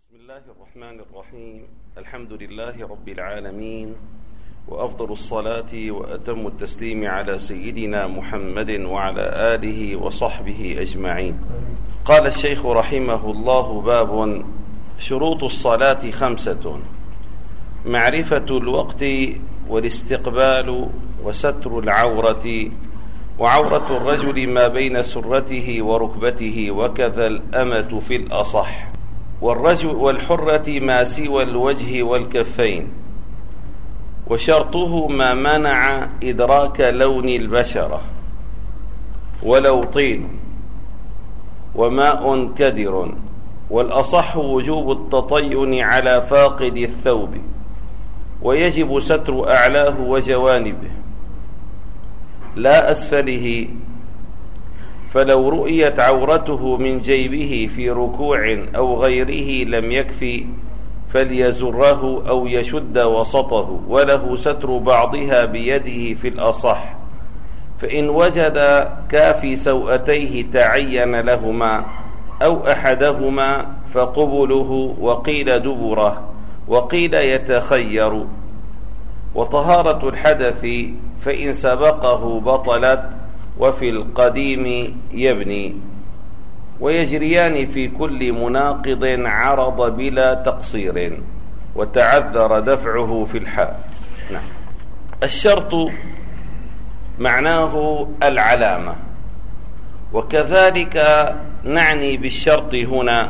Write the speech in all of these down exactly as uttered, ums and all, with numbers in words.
بسم الله الرحمن الرحيم. الحمد لله رب العالمين، وأفضل الصلاة وأتم التسليم على سيدنا محمد وعلى آله وصحبه أجمعين. قال الشيخ رحمه الله: باب شروط الصلاة خمسة: معرفة الوقت، والاستقبال، وستر العورة، وعورة الرجل ما بين سرته وركبته، وكذا الأمة في الأصح، والرجل والحرة ما سوى الوجه والكفين، وشرطه ما منع إدراك لون البشرة ولو طين وماء كدر، والأصح وجوب التطين على فاقد الثوب، ويجب ستر أعلاه وجوانبه لا أسفله، فلو رؤيت عورته من جيبه في ركوع أو غيره لم يكفي، فليزره أو يشد وسطه، وله ستر بعضها بيده في الأصح، فإن وجد كافي سوأتيه تعين لهما أو أحدهما فقبله، وقيل دبره، وقيل يتخير. وطهارة الحدث فإن سبقه بطلت، وفي القديم يبني، ويجريان في كل مناقض عرض بلا تقصير، وتعذر دفعه في الحال. نعم. الشرط معناه العلامة، وكذلك نعني بالشرط هنا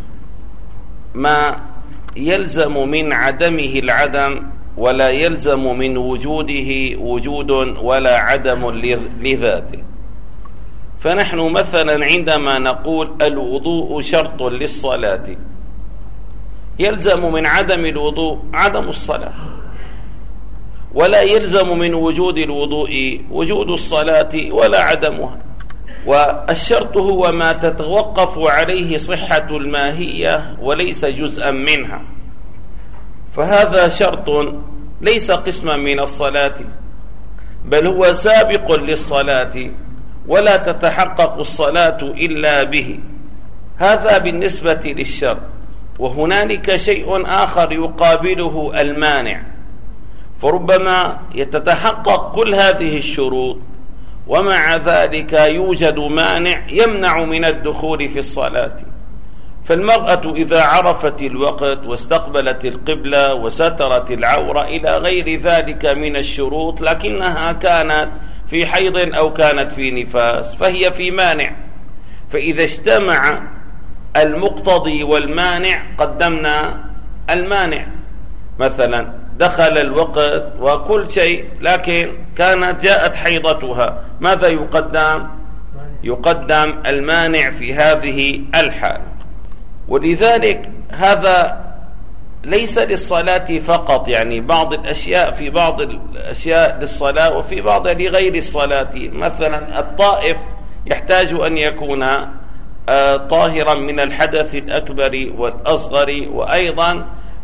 ما يلزم من عدمه العدم، ولا يلزم من وجوده وجود ولا عدم لذاته. فنحن مثلا عندما نقول الوضوء شرط للصلاة، يلزم من عدم الوضوء عدم الصلاة، ولا يلزم من وجود الوضوء وجود الصلاة ولا عدمها. والشرط هو ما تتوقف عليه صحة الماهية وليس جزءا منها، فهذا شرط ليس قسما من الصلاة، بل هو سابق للصلاة، ولا تتحقق الصلاة إلا به. هذا بالنسبة للشرط. وهنالك شيء آخر يقابله المانع، فربما يتتحقق كل هذه الشروط ومع ذلك يوجد مانع يمنع من الدخول في الصلاة. فالمرأة إذا عرفت الوقت واستقبلت القبلة وسترت العورة إلى غير ذلك من الشروط، لكنها كانت في حيض أو كانت في نفاس، فهي في مانع. فإذا اجتمع المقتضي والمانع قدمنا المانع. مثلا دخل الوقت وكل شيء، لكن كانت جاءت حيضتها، ماذا يقدم؟ يقدم المانع في هذه الحال. ولذلك هذا ليس للصلاة فقط، يعني بعض الأشياء في بعض الأشياء للصلاة وفي بعض لغير الصلاة. مثلا الطائف يحتاج أن يكون طاهرا من الحدث الأكبر والأصغر، وأيضا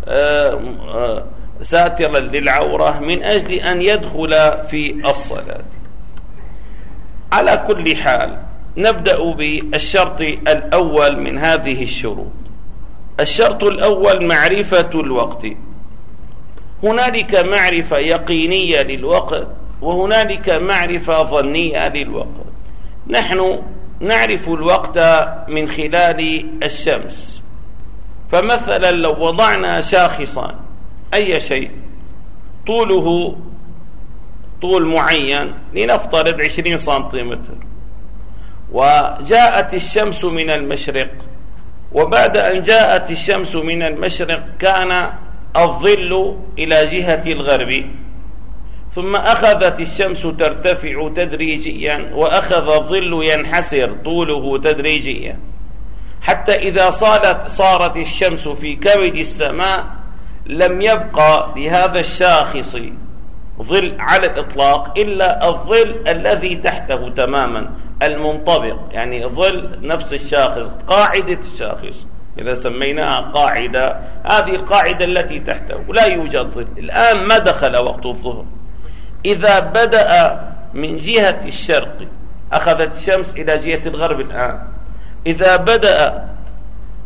ساترا للعورة من أجل أن يدخل في الصلاة. على كل حال نبدأ بالشرط الأول من هذه الشروط. الشرط الأول معرفة الوقت. هنالك معرفة يقينية للوقت، وهنالك معرفة ظنية للوقت. نحن نعرف الوقت من خلال الشمس. فمثلا لو وضعنا شاخصا أي شيء طوله طول معين، لنفترض عشرين سنتيمتر، وجاءت الشمس من المشرق، وبعد أن جاءت الشمس من المشرق كان الظل إلى جهة الغرب، ثم أخذت الشمس ترتفع تدريجيا، وأخذ الظل ينحسر طوله تدريجيا، حتى إذا صارت, صارت الشمس في كبد السماء لم يبقى لهذا الشاخص ظل على الإطلاق إلا الظل الذي تحته تماما المنطبق، يعني ظل نفس الشاخص، قاعدة الشاخص إذا سميناها قاعدة، هذه القاعدة التي تحته لا يوجد ظل. الآن ما دخل وقت الظهر، إذا بدأ من جهة الشرق أخذت الشمس إلى جهة الغرب. الآن إذا بدأ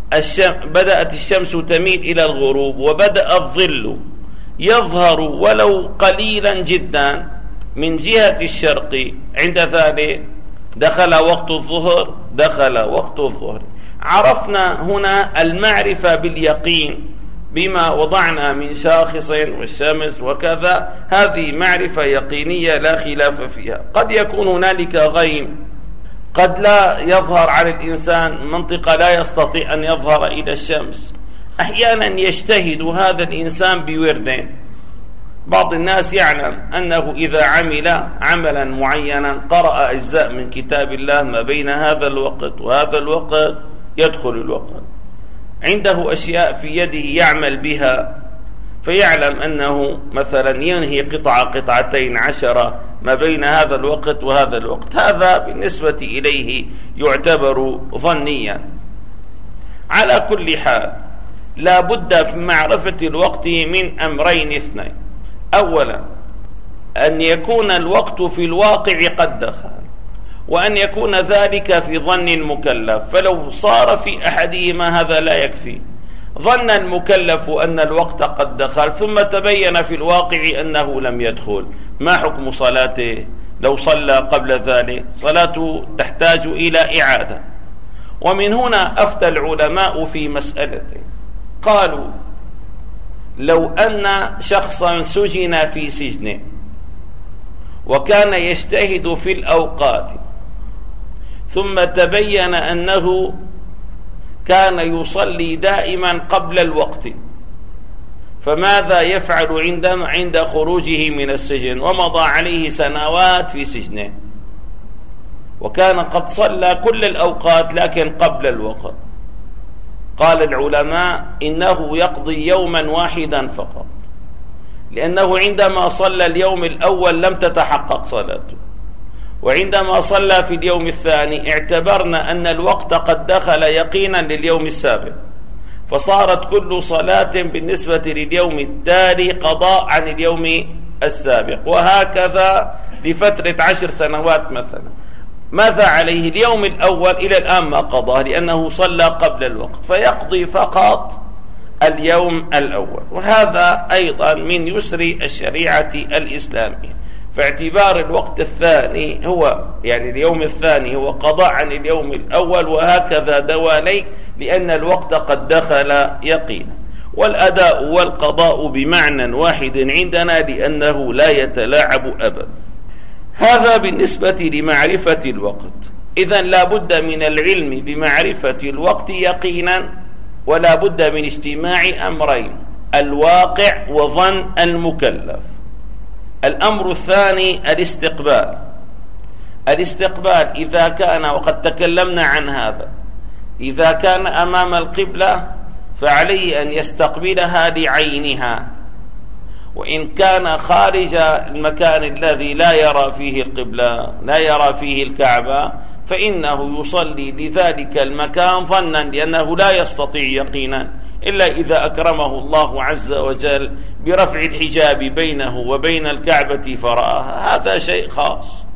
بدأت الشمس تميل إلى الغروب وبدأ الظل يظهر ولو قليلا جدا من جهة الشرق، عند ذلك دخل وقت الظهر دخل وقت الظهر. عرفنا هنا المعرفة باليقين بما وضعنا من شاخص والشمس وكذا، هذه معرفة يقينية لا خلاف فيها. قد يكون هنالك غيم، قد لا يظهر على الإنسان منطقة لا يستطيع أن يظهر إلى الشمس. أحيانا يجتهد هذا الإنسان بوردين. بعض الناس يعلم أنه إذا عمل عملا معينا قرأ أجزاء من كتاب الله ما بين هذا الوقت وهذا الوقت يدخل الوقت، عنده أشياء في يده يعمل بها، فيعلم أنه مثلا ينهي قطعة قطعتين عشرة ما بين هذا الوقت وهذا الوقت، هذا بالنسبة إليه يعتبر ظنيا. على كل حال لا بد في معرفة الوقت من أمرين اثنين: أولا أن يكون الوقت في الواقع قد دخل، وأن يكون ذلك في ظن المكلف، فلو صار في أحدهما هذا لا يكفي. ظن المكلف أن الوقت قد دخل ثم تبين في الواقع أنه لم يدخل، ما حكم صلاته؟ لو صلى قبل ذلك صلاته تحتاج إلى إعادة. ومن هنا أفتى العلماء في مسألة، قالوا لو أن شخصا سجن في سجن وكان يجتهد في الأوقات ثم تبين أنه كان يصلي دائما قبل الوقت، فماذا يفعل عندما عند خروجه من السجن ومضى عليه سنوات في سجنه وكان قد صلى كل الأوقات لكن قبل الوقت؟ قال العلماء إنه يقضي يوما واحدا فقط، لأنه عندما صلى اليوم الأول لم تتحقق صلاته، وعندما صلى في اليوم الثاني اعتبرنا أن الوقت قد دخل يقينا لليوم السابق، فصارت كل صلاة بالنسبة لليوم التالي قضاء عن اليوم السابق، وهكذا لفترة عشر سنوات مثلا. ماذا عليه؟ اليوم الأول إلى الآن ما قضاه لأنه صلى قبل الوقت، فيقضي فقط اليوم الأول. وهذا أيضا من يسر الشريعة الإسلامية، فاعتبار الوقت الثاني هو يعني اليوم الثاني هو قضاء عن اليوم الأول، وهكذا دواليك، لأن الوقت قد دخل يقينا. والأداء والقضاء بمعنى واحد عندنا لأنه لا يتلاعب أبدا. هذا بالنسبة لمعرفة الوقت. إذن لا بد من العلم بمعرفة الوقت يقينا، ولا بد من اجتماع أمرين: الواقع وظن المكلف. الأمر الثاني الاستقبال. الاستقبال إذا كان، وقد تكلمنا عن هذا، إذا كان أمام القبلة فعليه أن يستقبلها لعينها، وإن كان خارج المكان الذي لا يرى فيه القبلة لا يرى فيه الكعبة فإنه يصلي لذلك المكان ظنا، لأنه لا يستطيع يقينا إلا إذا أكرمه الله عز وجل برفع الحجاب بينه وبين الكعبة فرآها، هذا شيء خاص.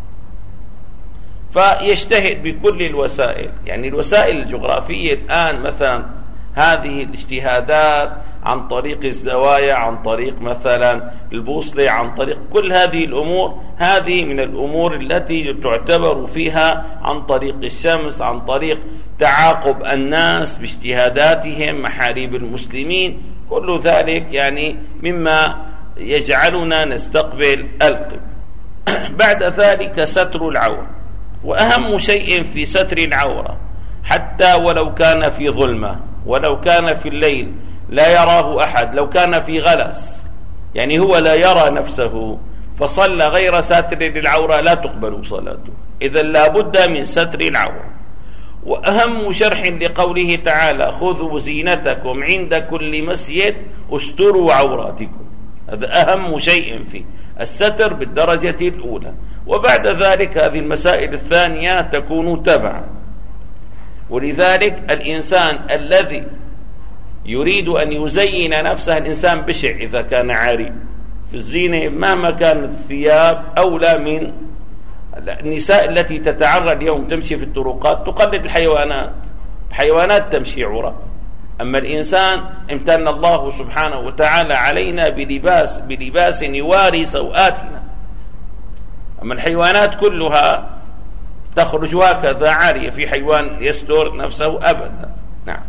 فيجتهد بكل الوسائل، يعني الوسائل الجغرافية الآن مثلا هذه الاجتهادات عن طريق الزوايا، عن طريق مثلا البوصلة، عن طريق كل هذه الأمور، هذه من الأمور التي تعتبر فيها عن طريق الشمس، عن طريق تعاقب الناس باجتهاداتهم، محاريب المسلمين، كل ذلك يعني مما يجعلنا نستقبل القبلة. بعد ذلك ستر العورة، وأهم شيء في ستر العورة حتى ولو كان في ظلمة، ولو كان في الليل لا يراه أحد، لو كان في غلس يعني هو لا يرى نفسه فصلى غير ساتر للعورة لا تقبل صلاته. إذن لا بد من ستر العورة. وأهم شرح لقوله تعالى: خذوا زينتكم عند كل مسجد استروا عوراتكم، هذا أهم شيء فيه، الستر بالدرجة الأولى. وبعد ذلك هذه المسائل الثانية تكون تبعا. ولذلك الإنسان الذي يريد أن يزين نفسه، الإنسان بشع إذا كان عاري في الزينة مهما كانت الثياب، أولى من النساء التي تتعرى اليوم تمشي في الطرقات تقلد الحيوانات، الحيوانات تمشي عرى، أما الإنسان امتن الله سبحانه وتعالى علينا بلباس بلباس يواري سوآتنا. أما الحيوانات كلها تخرج هكذا عارية، في حيوان يستر نفسه أبدا. نعم.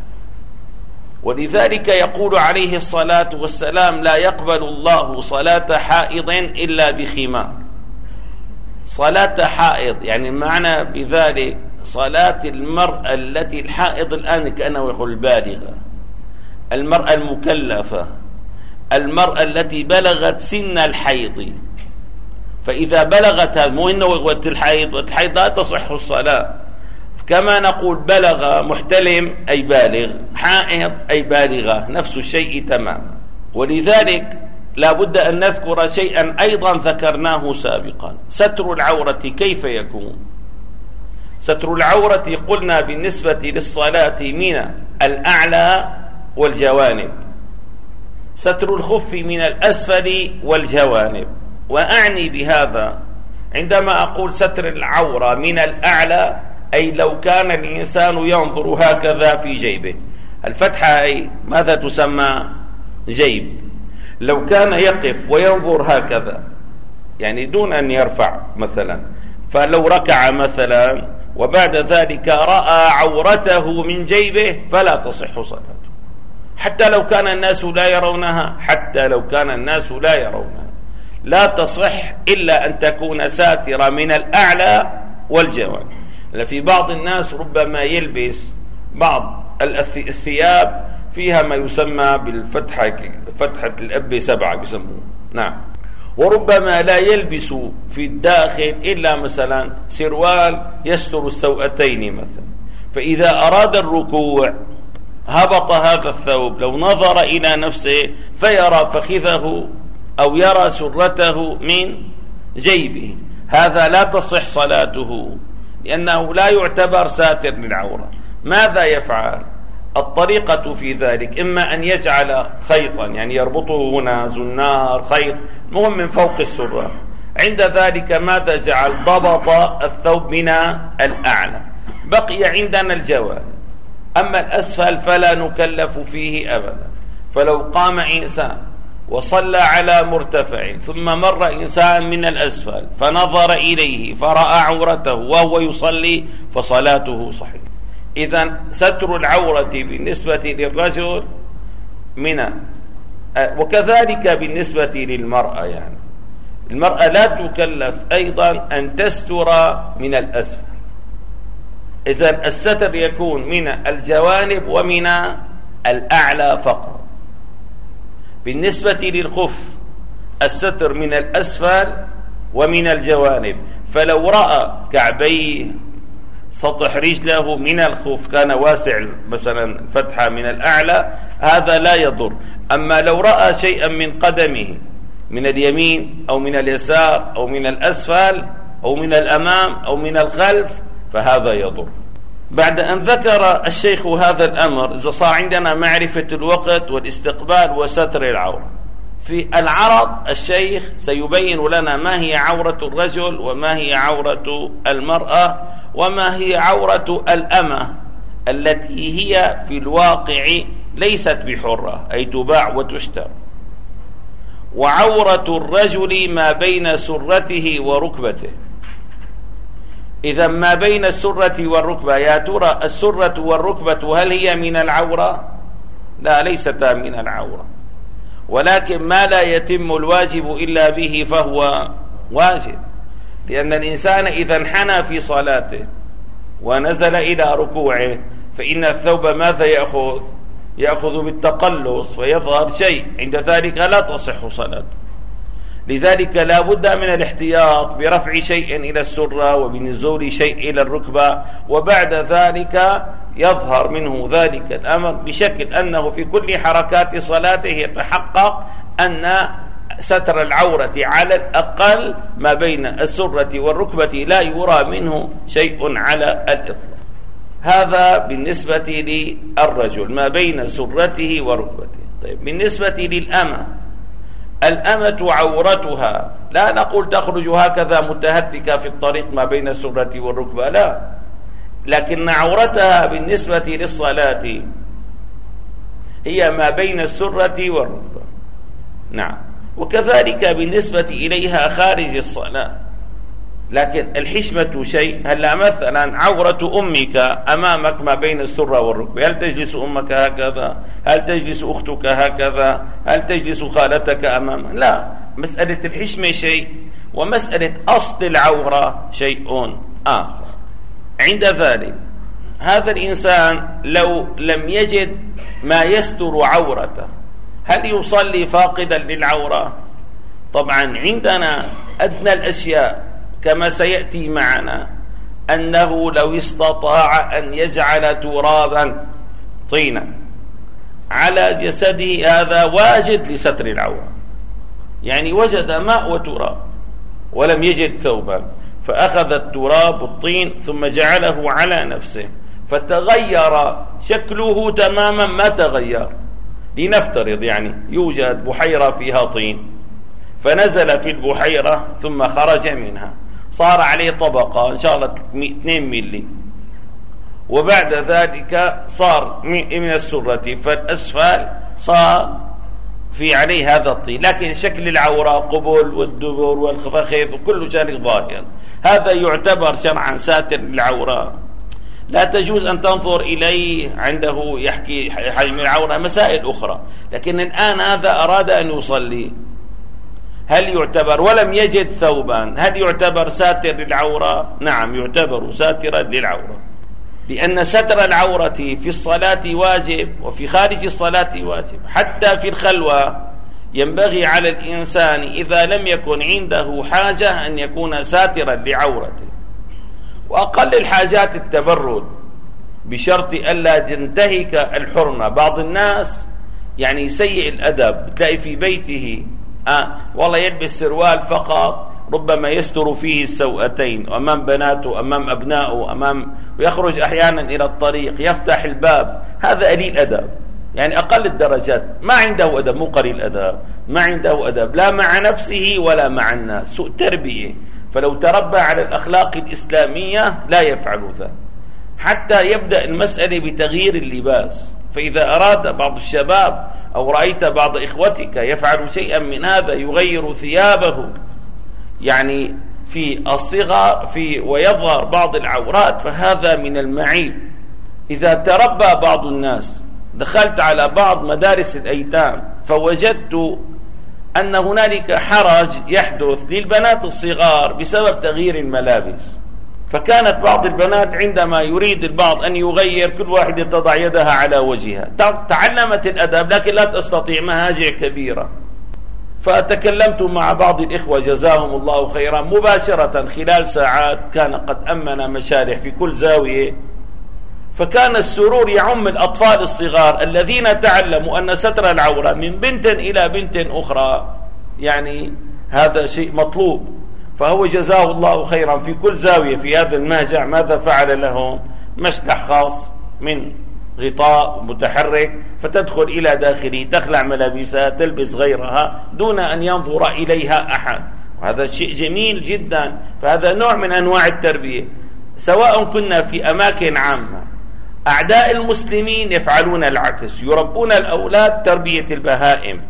ولذلك يقول عليه الصلاة والسلام: لا يقبل الله صلاة حائض إلا بخمار. صلاة حائض يعني معنى بذلك صلاة المرأة التي الحائض الآن كأنه يقول البالغة، المرأة المكلفة، المرأة التي بلغت سن الحيض. فإذا بلغت هذا مو إنه وقت الحيض، وقت الحيض لا تصح الصلاة. كما نقول بلغ محتلم أي بالغ، حائض أي بالغة، نفس الشيء تماما. ولذلك لا بد أن نذكر شيئا أيضا ذكرناه سابقا: ستر العورة كيف يكون؟ ستر العورة قلنا بالنسبة للصلاة من الأعلى والجوانب، ستر الخف من الأسفل والجوانب. وأعني بهذا عندما أقول ستر العورة من الأعلى أي لو كان الإنسان ينظر هكذا في جيبه، الفتحة أي ماذا تسمى؟ جيب. لو كان يقف وينظر هكذا يعني دون أن يرفع مثلا، فلو ركع مثلا وبعد ذلك رأى عورته من جيبه فلا تصح صلاته، حتى لو كان الناس لا يرونها، حتى لو كان الناس لا يرونها لا تصح إلا أن تكون ساترة من الأعلى والجوانب. في بعض الناس ربما يلبس بعض الثياب فيها ما يسمى بالفتحة، فتحة الأب سبعة بيسموه. نعم. وربما لا يلبس في الداخل إلا مثلا سروال يستر السوأتين مثلا، فإذا أراد الركوع هبط هذا الثوب، لو نظر إلى نفسه فيرى فخذه أو يرى سرته من جيبه، هذا لا تصح صلاته لأنه لا يعتبر ساتر للعورة. ماذا يفعل؟ الطريقة في ذلك إما أن يجعل خيطا يعني يربطه هنا زنار خيط مهم من فوق السرة، عند ذلك ماذا جعل؟ ضبط الثوب من الأعلى، بقي عندنا الجوانب، أما الأسفل فلا نكلف فيه أبدا. فلو قام إنسان وصلى على مرتفع ثم مر إنسان من الأسفل فنظر إليه فرأى عورته وهو يصلي فصلاته صحيحة. إذن ستر العورة بالنسبة للرجل من، وكذلك بالنسبة للمرأة، يعني المرأة لا تكلف أيضا أن تستر من الأسفل. إذن الستر يكون من الجوانب ومن الأعلى فقط. بالنسبة للخف الستر من الأسفل ومن الجوانب، فلو رأى كعبيه سطح رجله من الخف كان واسع مثلا فتحة من الأعلى هذا لا يضر. أما لو رأى شيئا من قدمه من اليمين أو من اليسار أو من الأسفل أو من الأمام أو من الخلف فهذا يضر. بعد أن ذكر الشيخ هذا الأمر، إذا صار عندنا معرفة الوقت والاستقبال وستر العورة، في العرض الشيخ سيبين لنا ما هي عورة الرجل وما هي عورة المرأة وما هي عورة الأمة التي هي في الواقع ليست بحرة أي تباع وتشترى. وعورة الرجل ما بين سرته وركبته. إذا ما بين السرة والركبة، يا ترى السرة والركبة هل هي من العورة؟ لا، ليستا من العورة، ولكن ما لا يتم الواجب إلا به فهو واجب، لأن الإنسان إذا انحنى في صلاته ونزل إلى ركوعه فإن الثوب ماذا يأخذ؟ يأخذ بالتقلص فيظهر شيء، عند ذلك لا تصح صلاته. لذلك لا بد من الاحتياط برفع شيء إلى السرة وبنزول شيء إلى الركبة، وبعد ذلك يظهر منه ذلك الأمر بشكل أنه في كل حركات صلاته يتحقق أن ستر العورة على الأقل ما بين السرة والركبة لا يرى منه شيء على الإطلاق. هذا بالنسبة للرجل ما بين سرته وركبته. طيب بالنسبة للأمة، الأمة عورتها لا نقول تخرج هكذا متهتكة في الطريق ما بين السرة والركبة، لا، لكن عورتها بالنسبة للصلاة هي ما بين السرة والركبة. نعم. وكذلك بالنسبة إليها خارج الصلاة. لكن الحشمة شيء. هلا مثلا عورة أمك أمامك ما بين السرة والركبة، هل تجلس أمك هكذا؟ هل تجلس أختك هكذا؟ هل تجلس خالتك أمامك؟ لا، مسألة الحشمة شيء، ومسألة أصل العورة شيء آخر. عند ذلك هذا الإنسان لو لم يجد ما يستر عورته هل يصلي فاقدا للعورة؟ طبعا عندنا أدنى الأشياء كما سيأتي معنا أنه لو استطاع أن يجعل ترابا طينا على جسده هذا واجد لستر العورة، يعني وجد ماء وتراب ولم يجد ثوبا فأخذ التراب والطين ثم جعله على نفسه فتغير شكله تماما ما تغير. لنفترض يعني يوجد بحيرة فيها طين فنزل في البحيرة ثم خرج منها، صار عليه طبقة إن شاء الله اثنين ملي، وبعد ذلك صار من السرة فالأسفل صار في عليه هذا الطين، لكن شكل العورة قبل والدبر والخفخذ وكل ذلك ظاهر، هذا يعتبر شرعا ساتر للعورة، لا تجوز أن تنظر إليه عنده يحكي حجم العورة، مسائل أخرى. لكن الآن هذا أراد أن يصلي، هل يعتبر ولم يجد ثوبا هل يعتبر ساتر للعورة؟ نعم يعتبر ساترا للعورة، لأن ستر العورة في الصلاة واجب وفي خارج الصلاة واجب. حتى في الخلوة ينبغي على الإنسان إذا لم يكن عنده حاجة أن يكون ساترا لعورته، وأقل الحاجات التبرد بشرط ألا تنتهك الحرمة. بعض الناس يعني سيء الأدب، تلاقي في بيته آه والله يلبس سروال فقط ربما يستر فيه السوءتين أمام بناته أمام أبنائه أمام، ويخرج أحيانا إلى الطريق يفتح الباب، هذا قليل أدب، يعني أقل الدرجات، ما عنده أدب، مو قليل أدب، ما عنده أدب لا مع نفسه ولا مع الناس، سوء تربية. فلو تربى على الأخلاق الإسلامية لا يفعل ذلك. حتى يبدأ المسألة بتغيير اللباس، فإذا أراد بعض الشباب أو رأيت بعض إخوتك يفعل شيئا من هذا يغير ثيابه يعني في الصغر في ويظهر بعض العورات، فهذا من المعيب. إذا تربى بعض الناس، دخلت على بعض مدارس الأيتام فوجدت أن هنالك حرج يحدث للبنات الصغار بسبب تغيير الملابس، فكانت بعض البنات عندما يريد البعض أن يغير كل واحدة تضع يدها على وجهها، تعلمت الأدب لكن لا تستطيع، مهاجع كبيرة. فتكلمت مع بعض الإخوة جزاهم الله خيرا مباشرة خلال ساعات، كان قد أمن مشارح في كل زاوية، فكان السرور يعم الأطفال الصغار الذين تعلموا أن ستر العورة من بنت إلى بنت أخرى يعني هذا شيء مطلوب. فهو جزاه الله خيرا في كل زاوية في هذا المهجع ماذا فعل لهم؟ مشلح خاص من غطاء متحرك، فتدخل إلى داخله تخلع ملابسها تلبس غيرها دون أن ينظر إليها أحد، وهذا شيء جميل جدا. فهذا نوع من أنواع التربية، سواء كنا في أماكن عامة. أعداء المسلمين يفعلون العكس، يربون الأولاد تربية البهائم،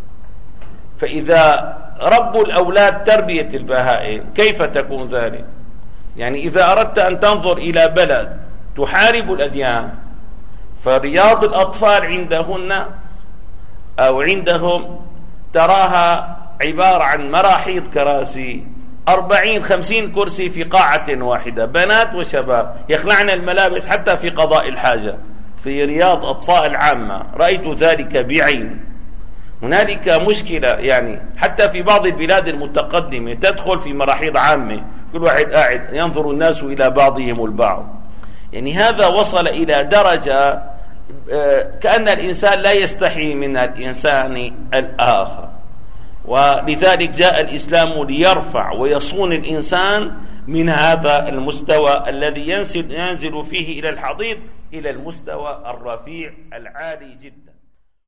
فإذا ربوا الأولاد تربية البهائم كيف تكون ذلك؟ يعني إذا أردت أن تنظر إلى بلد تحارب الأديان، فرياض الأطفال عندهن أو عندهم تراها عبارة عن مراحيض كراسي، أربعين خمسين كرسي في قاعة واحدة، بنات وشباب يخلعن الملابس حتى في قضاء الحاجة في رياض أطفال عامة، رأيت ذلك بعيني. هنالك مشكلة يعني حتى في بعض البلاد المتقدمة تدخل في مراحيض عامة كل واحد قاعد ينظر الناس إلى بعضهم البعض، يعني هذا وصل إلى درجة كأن الإنسان لا يستحي من الإنسان الآخر. ولذلك جاء الإسلام ليرفع ويصون الإنسان من هذا المستوى الذي ينزل, ينزل فيه إلى الحضيض إلى المستوى الرفيع العالي جدا.